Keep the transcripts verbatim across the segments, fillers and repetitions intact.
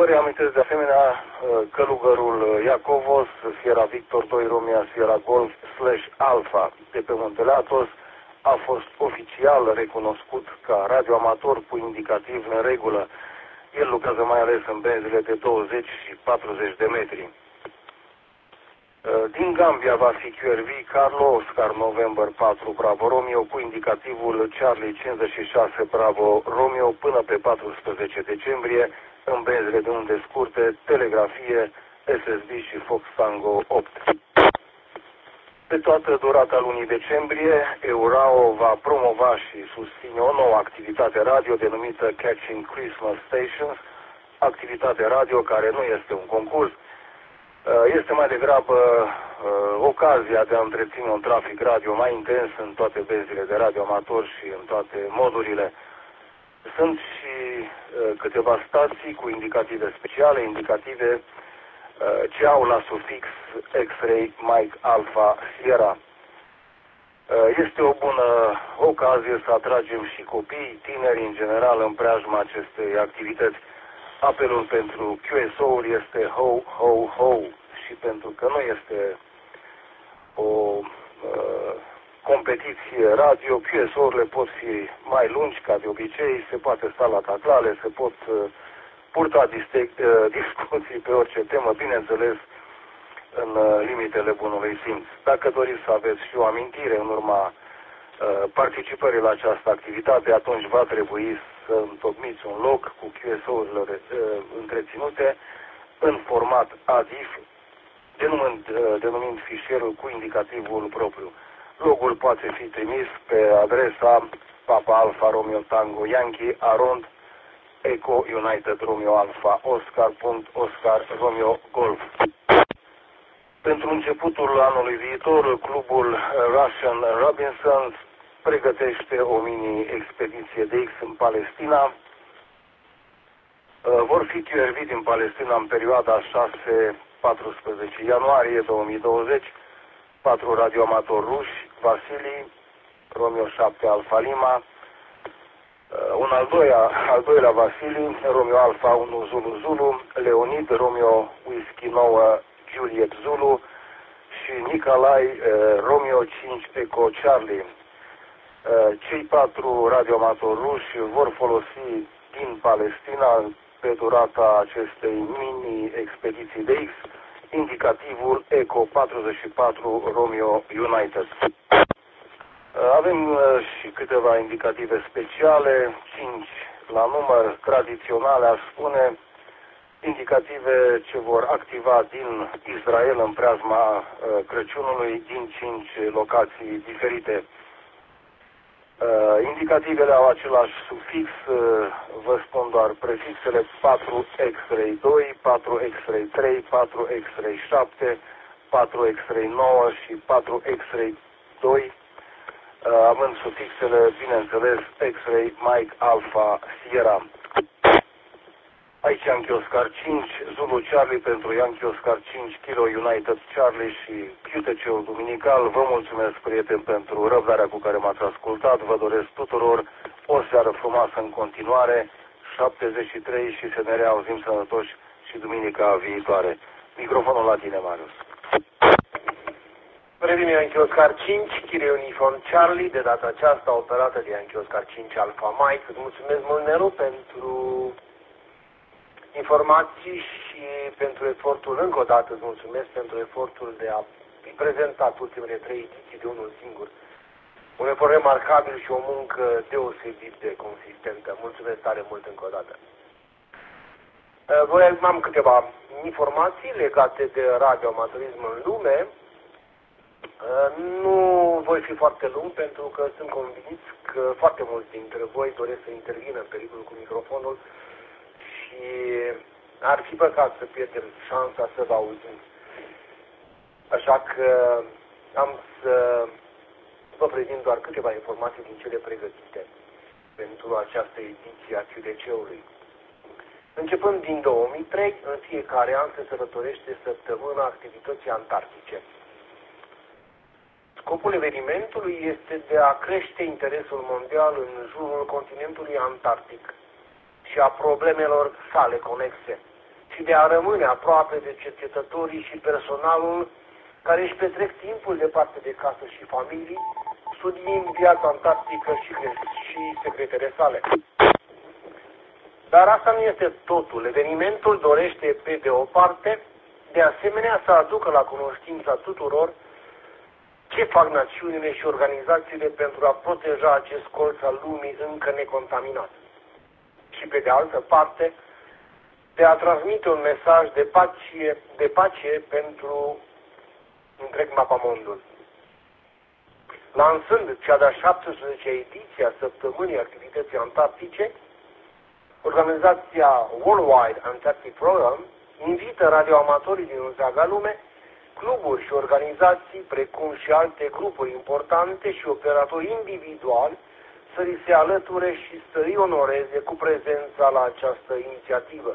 Vă reamintesc de asemenea călugărul Iacovos, Sierra Victor doi Romeo Sierra Golf slash Alpha de pe Muntele Athos a fost oficial recunoscut ca radioamator cu indicativ în regulă. El lucrează mai ales în benzile de douăzeci și patruzeci de metri. Din Gambia va fi Q R V Carlo Oscar November patru Bravo Romeo cu indicativul Charlie cincizeci și șase Bravo Romeo până pe paisprezece decembrie în benzile de unde scurte, telegrafie, S S B și Fox Tango opt. Pe toată durata lunii decembrie, Eurao va promova și susține o nouă activitate radio denumită Catching Christmas Stations, activitate radio care nu este un concurs, este mai degrabă ocazia de a întreține un trafic radio mai intens în toate benzile de radio amator și în toate modurile. Sunt și câteva stații cu indicative speciale, indicative ce au la sufix X-Ray Mike Alpha Sierra. Este o bună ocazie să atragem și copii, tineri în general în preajma acestei activități. Apelul pentru Q S O-uri este ho, ho, ho și pentru că nu este o uh, competiție radio, Q S O-urile pot fi mai lungi ca de obicei, se poate sta la taclale, se pot uh, purta discuții pe orice temă, bineînțeles, în limitele bunului simț. Dacă doriți să aveți și o amintire în urma uh, participării la această activitate, atunci va trebui să întocmiți un log cu Q S O-urile uh, întreținute în format A D I F, denumind, uh, denumind fișierul cu indicativul propriu. Logul poate fi trimis pe adresa Papa Alfa Romeo Tango Yankee Arond Eco United Romeo Alpha Oscar. Oscar Romeo Golf. Pentru începutul anului viitor, clubul Russian Robinsons pregătește o mini-expediție de X în Palestina. Vor fi Q R V din Palestina în perioada șase paisprezece ianuarie două mii douăzeci, patru radioamatori ruși, Vasili, Romeo șapte Alfa Lima, un al doilea, al doilea Vasili, Romeo Alfa unu Zulu Zulu, Leonid, Romeo Whisky nouă Juliet Zulu și Nicolae, uh, Romeo cinci Eco Charlie. Uh, cei patru radioamatori ruși vor folosi din Palestina pe durata acestei mini-expediții de X indicativul Eco patruzeci și patru Romeo United. Avem și câteva indicative speciale, cinci la număr, tradiționale, aș spune, indicative ce vor activa din Israel în preajma Crăciunului, din cinci locații diferite. Indicativele au același sufix, vă spun doar prefixele patru X-Ray doi, patru X-Ray trei, patru X-Ray șapte, patru X-Ray nouă și patru X-Ray doi, având sufixele, bineînțeles, X-Ray Mike Alpha Sierra. Aici Yankee Oscar cinci, Zulu Charlie pentru Yankee Oscar cinci, Kilo United Charlie și Q T C-ul Duminical. Vă mulțumesc, prieteni, pentru răbdarea cu care m-ați ascultat. Vă doresc tuturor o seară frumoasă în continuare, șaptezeci și trei și să ne reauzim sănătoși și duminica viitoare. Microfonul la tine, Marius. Revine Yankee Oscar cinci, Kilo Uniform Charlie, de data aceasta operată de Yankee Oscar cinci Alpha Mike. Îți mulțumesc mult, Nelu, pentru informații și pentru efortul, încă o dată îți mulțumesc pentru efortul de a fi prezentat ultimele trei ediții de unul singur. Un efort remarcabil și o muncă deosebit de consistentă. Mulțumesc tare mult încă o dată. Voi am câteva informații legate de radioamatorism în lume. Nu voi fi foarte lung pentru că sunt convins că foarte mulți dintre voi doresc să intervină în pericolul cu microfonul și ar fi păcat să pierdem șansa să vă auzim. Așa că am să vă prezint doar câteva informații din cele pregătite pentru această ediție a Q D C-ului. Începând din două mii trei, în fiecare an se sărbătorește săptămâna activității antarctice. Scopul evenimentului este de a crește interesul mondial în jurul continentului antarctic și a problemelor sale conexe. și de a rămâne aproape de cercetătorii și personalul care își petrec timpul departe de casă și familii, studiind viața antarctică și, și secretele sale. Dar asta nu este totul. Evenimentul dorește, pe de o parte, de asemenea să aducă la cunoștința tuturor ce fac națiunile și organizațiile pentru a proteja acest colț al lumii încă necontaminat. Și pe de altă parte, de a transmite un mesaj de pace, de pace pentru întreg mapamondul. Lansând cea de-a șaptesprezecea ediție a Săptămânii Activității Antarctice, organizația Worldwide Antarctic Program invită radioamatorii din întreaga lume, cluburi și organizații, precum și alte grupuri importante și operatori individuali, să li se alăture și să îi onoreze cu prezența la această inițiativă.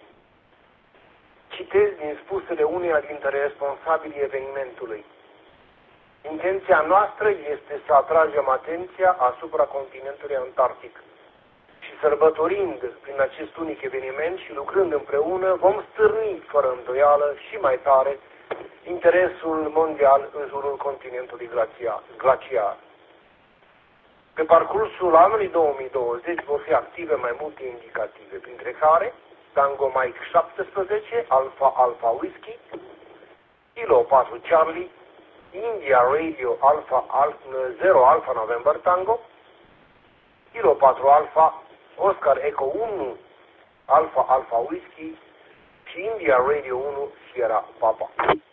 Citez din spusele uneia dintre responsabilii evenimentului. Intenția noastră este să atragem atenția asupra continentului antarctic și sărbătorind prin acest unic eveniment și lucrând împreună, vom stârni fără îndoială și mai tare interesul mondial în jurul continentului glaciar. Pe parcursul anului două mii douăzeci vor fi active mai multe indicative, printre care Tango Mike șaptesprezece, Alpha Alpha Whiskey, Kilo patru Charlie, India Radio Alpha zero Alpha November Tango, Kilo patru Alpha, Oscar Echo unu Alpha Alpha Whiskey și India Radio unu Sierra Papa.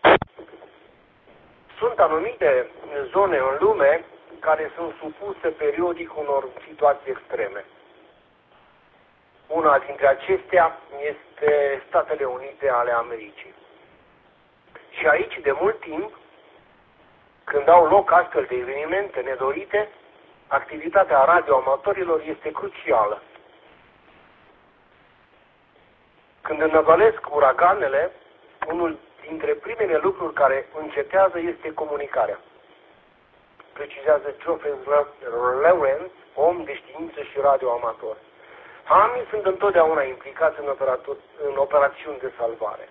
Sunt anumite zone în lume care sunt supuse periodic unor situații extreme. Una dintre acestea este Statele Unite ale Americii. Și aici, de mult timp, când au loc astfel de evenimente nedorite, activitatea radioamatorilor este crucială. Când înăvălesc uraganele, unul dintre primele lucruri care încetează este comunicarea. Precizează Geoffrey Lawrence, om de știință și radioamator. Hamii sunt întotdeauna implicați în, în operațiuni de salvare.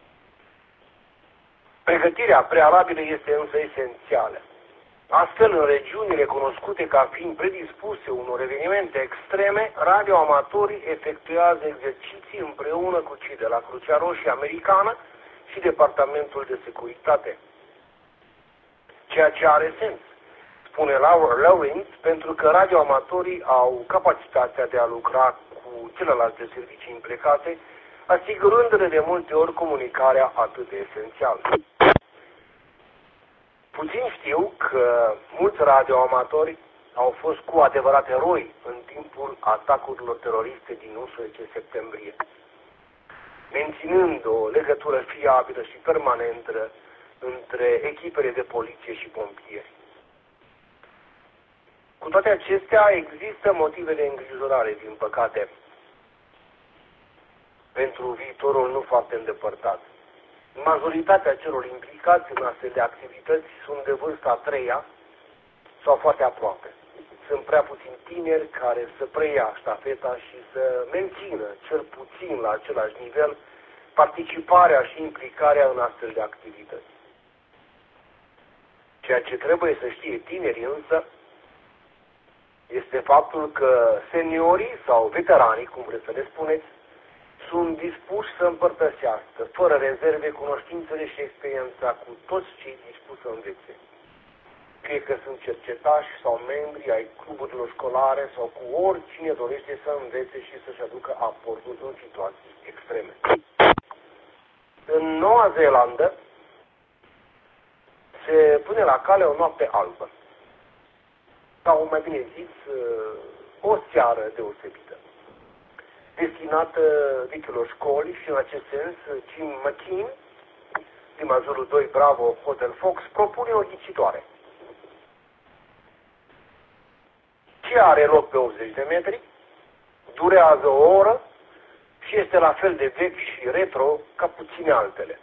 Pregătirea prealabilă este însă esențială. Astfel, în regiunile cunoscute ca fiind predispuse unor evenimente extreme, radioamatorii efectuează exerciții împreună cu cei de la Crucea Roșie Americană și Departamentul de Securitate. Ceea ce are sens, spune Lawrence, pentru că radioamatorii au capacitatea de a lucra cu celelalte servicii implicate, asigurându-le de multe ori comunicarea atât de esențială. Puțin știu că mulți radioamatori au fost cu adevărat eroi în timpul atacurilor teroriste din unsprezece septembrie, menținând o legătură fiabilă și permanentă între echipele de poliție și pompieri. Cu toate acestea, există motive de îngrijorare, din păcate, pentru viitorul nu foarte îndepărtat. Majoritatea celor implicați în astfel de activități sunt de vârsta a treia sau foarte aproape. Sunt prea puțini tineri care să preia ștafeta și să mențină, cel puțin la același nivel, participarea și implicarea în astfel de activități. Ceea ce trebuie să știe tinerii însă este faptul că seniorii sau veteranii, cum vreți să le spuneți, sunt dispuși să împărtășească, fără rezerve, cunoștințele și experiența cu toți cei dispuși să învețe. Fie că sunt cercetași sau membri ai cluburilor școlare sau cu oricine dorește să învețe și să-și aducă aportul în situații extreme. În Noua Zeelandă se pune la cale o noapte albă, sau mai bine zis, o seară deosebită, destinată vechilor școli și în acest sens Jim McKean, din majorul doi Bravo Hotel Fox, propune o ghicitoare. Ce are loc pe optzeci de metri, durează o oră și este la fel de vechi și retro ca puține altele.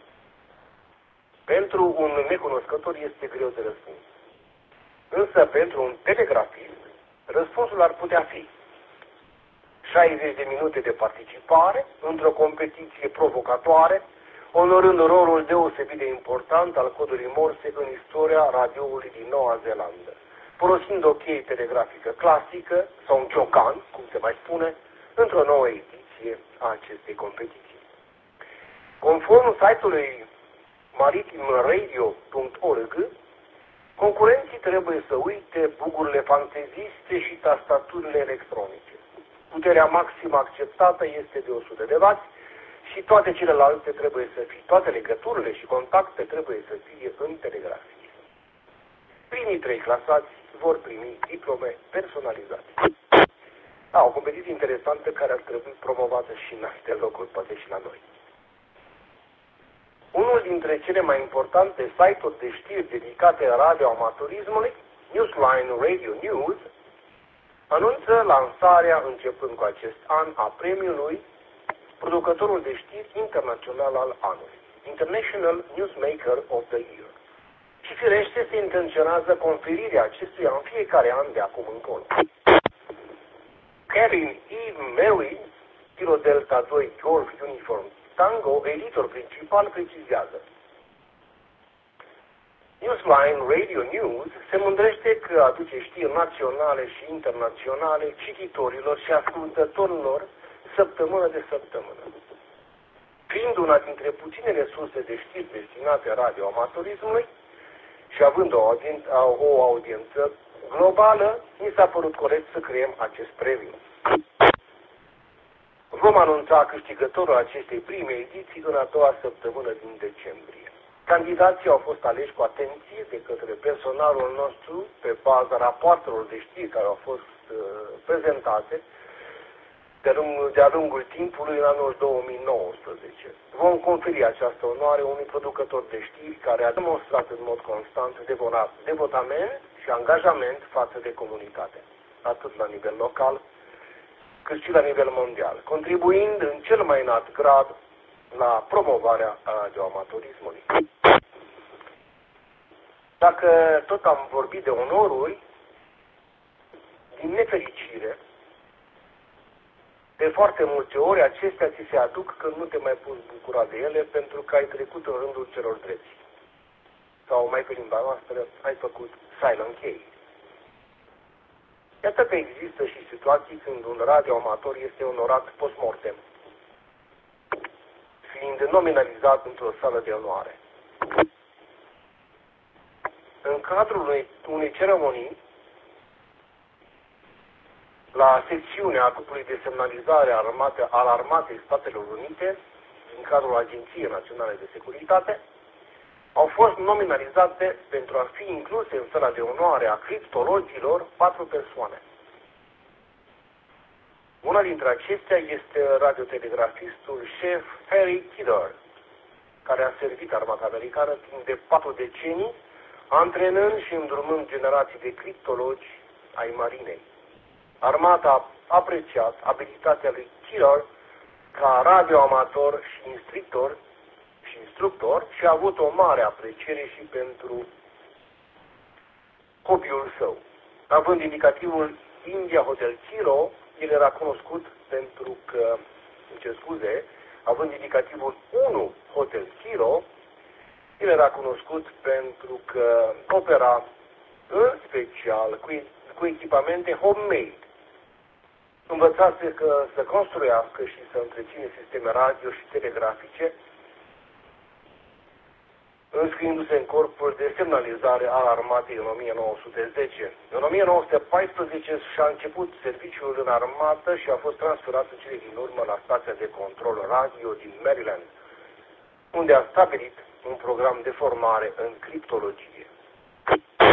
Pentru un necunoscător este greu de răspuns. Însă pentru un telegrafist, răspunsul ar putea fi șaizeci de minute de participare într-o competiție provocatoare, onorând rolul deosebit de important al codului Morse în istoria radioului din Noua Zeelandă, folosind o cheie telegrafică clasică, sau un ciocan, cum se mai spune, într-o nouă ediție a acestei competiții. Conform site-ului maritim radio punct org, concurenții trebuie să uite bugurile fanteziste și tastaturile electronice. Puterea maximă acceptată este de o sută de watt și toate celelalte trebuie să fie, toate legăturile și contacte trebuie să fie în telegrafice. Primii trei clasați vor primi diplome personalizate. Da, o competiție interesantă care ar trebui promovată și în alte locuri, poate și la noi. Unul dintre cele mai importante site-uri de știri dedicate radioamatorismului, Newsline Radio News, anunță lansarea, începând cu acest an, a premiului producătorul de știri internațional al anului, International Newsmaker of the Year. Și firește se intenționează conferirea acestuia în fiecare an de acum încolo. Kevin E. Mary, Kilo Delta doi Golf Uniform Tango, editor principal, precizează: Newsline Radio News se mândrește că aduce știri naționale și internaționale cititorilor și ascultătorilor săptămână de săptămână. Fiind una dintre puținele surse de știri destinate radioamatorismului și având o audiență, o audiență globală, mi s-a părut corect să creăm acest premiu. Vom anunța câștigătorul acestei prime ediții în a doua săptămână din decembrie. Candidații au fost aleși cu atenție de către personalul nostru pe baza rapoartelor de știri care au fost uh, prezentate de-a lungul, de lungul timpului în anul două mii nouăsprezece. Vom conferi această onoare unui producător de știri care a demonstrat în mod constant devotament și angajament față de comunitate, atât la nivel local, cât și la nivel mondial, contribuind în cel mai înalt grad la promovarea radioamatorismului. Dacă tot am vorbit de onoruri, din nefericire, de foarte multe ori acestea ți se aduc când nu te mai poți bucura de ele pentru că ai trecut în rândul celor drepți. Sau mai pe limba noastră, ai făcut silent K. Iată că există și situații când un radioamator este onorat post-mortem, fiind nominalizat într-o sală de onoare. În cadrul unei, unei ceremonii, la secțiunea grupului de semnalizare armate, al Armatei Statelor Unite, din cadrul Agenției Naționale de Securitate, au fost nominalizate pentru a fi incluse în sala de onoare a criptologilor patru persoane. Una dintre acestea este radiotelegrafistul șef Harry Kidder, care a servit armata americană timp de patru decenii, antrenând și îndrumând generații de criptologi ai marinei. Armata a apreciat abilitatea lui Kidder ca radioamator și instructor și instructor și a avut o mare apreciere și pentru hobby-ul său. Având indicativul India Hotel Kilo, el era cunoscut pentru că, îmi cer scuze, având indicativul unu Hotel Kilo, el era cunoscut pentru că opera în special cu, cu echipamente homemade. Învățase că să construiască și să întreține sisteme radio și telegrafice, înscriindu-se în corpul de semnalizare al armatei în o mie nouă sute zece. În o mie nouă sute paisprezece și-a început serviciul în armată și a fost transferat în cele din urmă la stația de control radio din Maryland, unde a stabilit un program de formare în criptologie.